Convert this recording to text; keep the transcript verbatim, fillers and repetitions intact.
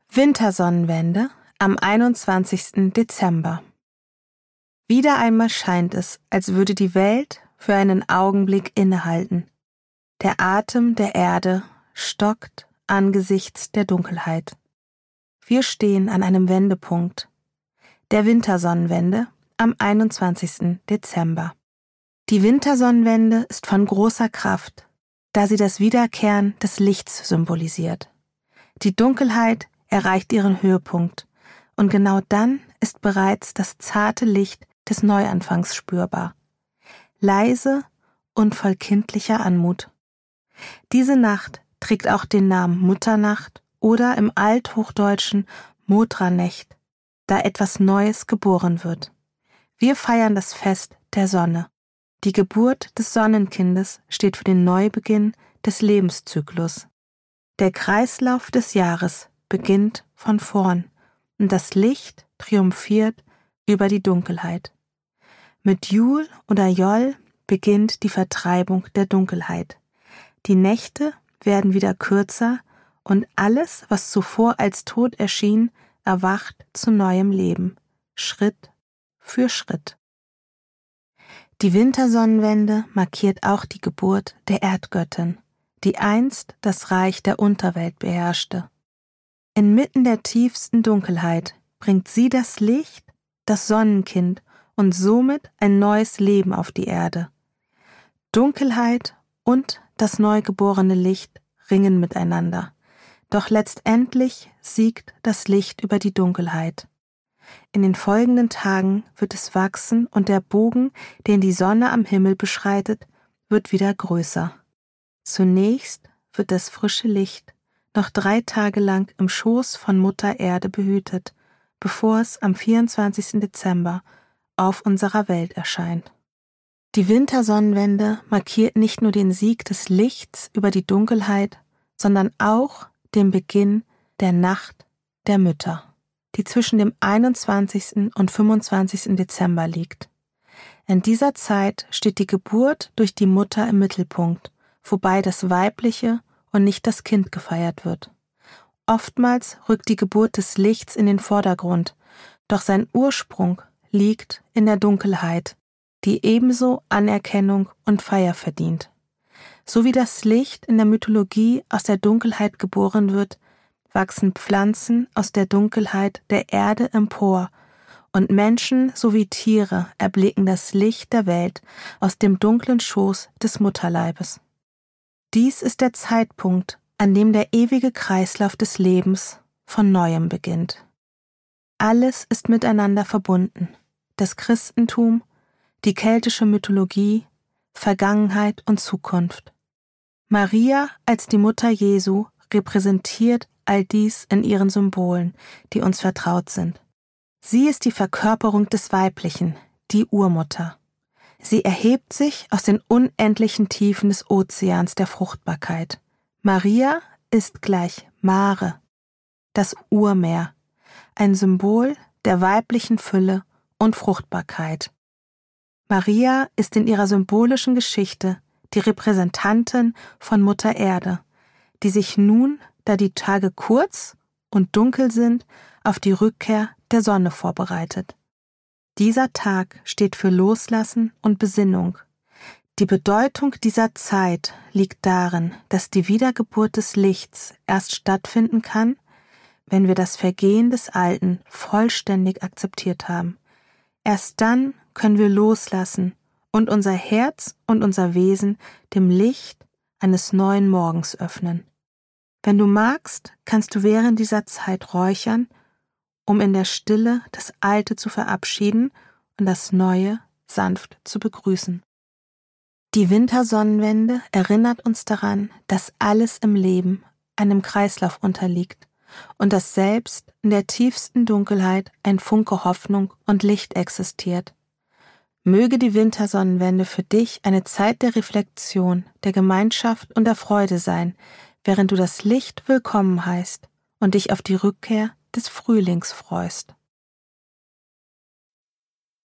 Wintersonnenwende am einundzwanzigsten Dezember. Wieder einmal scheint es, als würde die Welt für einen Augenblick innehalten. Der Atem der Erde stockt angesichts der Dunkelheit. Wir stehen an einem Wendepunkt, der Wintersonnenwende am einundzwanzigsten Dezember. Die Wintersonnenwende ist von großer Kraft, da sie das Wiederkehren des Lichts symbolisiert. Die Dunkelheit erreicht ihren Höhepunkt und genau dann ist bereits das zarte Licht des Neuanfangs spürbar. Leise und voll kindlicher Anmut. Diese Nacht trägt auch den Namen Mutternacht oder im Althochdeutschen Modranecht, da etwas Neues geboren wird. Wir feiern das Fest der Sonne. Die Geburt des Sonnenkindes steht für den Neubeginn des Lebenszyklus. Der Kreislauf des Jahres beginnt von vorn und das Licht triumphiert über die Dunkelheit. Mit Jul oder Jol beginnt die Vertreibung der Dunkelheit. Die Nächte werden wieder kürzer und alles, was zuvor als tot erschien, erwacht zu neuem Leben, Schritt für Schritt. Die Wintersonnenwende markiert auch die Geburt der Erdgöttin, die einst das Reich der Unterwelt beherrschte. Inmitten der tiefsten Dunkelheit bringt sie das Licht, das Sonnenkind und somit ein neues Leben auf die Erde. Dunkelheit und das neugeborene Licht ringen miteinander, doch letztendlich siegt das Licht über die Dunkelheit. In den folgenden Tagen wird es wachsen und der Bogen, den die Sonne am Himmel beschreitet, wird wieder größer. Zunächst wird das frische Licht noch drei Tage lang im Schoß von Mutter Erde behütet, bevor es am vierundzwanzigsten Dezember auf unserer Welt erscheint. Die Wintersonnenwende markiert nicht nur den Sieg des Lichts über die Dunkelheit, sondern auch den Beginn der Nacht der Mütter, die zwischen dem einundzwanzigsten und fünfundzwanzigsten Dezember liegt. In dieser Zeit steht die Geburt durch die Mutter im Mittelpunkt, wobei das Weibliche und nicht das Kind gefeiert wird. Oftmals rückt die Geburt des Lichts in den Vordergrund, doch sein Ursprung liegt in der Dunkelheit, die ebenso Anerkennung und Feier verdient. So wie das Licht in der Mythologie aus der Dunkelheit geboren wird, wachsen Pflanzen aus der Dunkelheit der Erde empor und Menschen sowie Tiere erblicken das Licht der Welt aus dem dunklen Schoß des Mutterleibes. Dies ist der Zeitpunkt, an dem der ewige Kreislauf des Lebens von Neuem beginnt. Alles ist miteinander verbunden. Das Christentum, die keltische Mythologie, Vergangenheit und Zukunft. Maria als die Mutter Jesu repräsentiert all dies in ihren Symbolen, die uns vertraut sind. Sie ist die Verkörperung des Weiblichen, die Urmutter. Sie erhebt sich aus den unendlichen Tiefen des Ozeans der Fruchtbarkeit. Maria ist gleich Mare, das Urmeer, ein Symbol der weiblichen Fülle und Fruchtbarkeit. Maria ist in ihrer symbolischen Geschichte die Repräsentantin von Mutter Erde, die sich nun, da die Tage kurz und dunkel sind, auf die Rückkehr der Sonne vorbereitet. Dieser Tag steht für Loslassen und Besinnung. Die Bedeutung dieser Zeit liegt darin, dass die Wiedergeburt des Lichts erst stattfinden kann, wenn wir das Vergehen des Alten vollständig akzeptiert haben. Erst dann können wir loslassen und unser Herz und unser Wesen dem Licht eines neuen Morgens öffnen. Wenn du magst, kannst du während dieser Zeit räuchern, um in der Stille das Alte zu verabschieden und das Neue sanft zu begrüßen. Die Wintersonnenwende erinnert uns daran, dass alles im Leben einem Kreislauf unterliegt und dass selbst in der tiefsten Dunkelheit ein Funke Hoffnung und Licht existiert. Möge die Wintersonnenwende für dich eine Zeit der Reflexion, der Gemeinschaft und der Freude sein, während du das Licht willkommen heißt und dich auf die Rückkehr des Frühlings freust.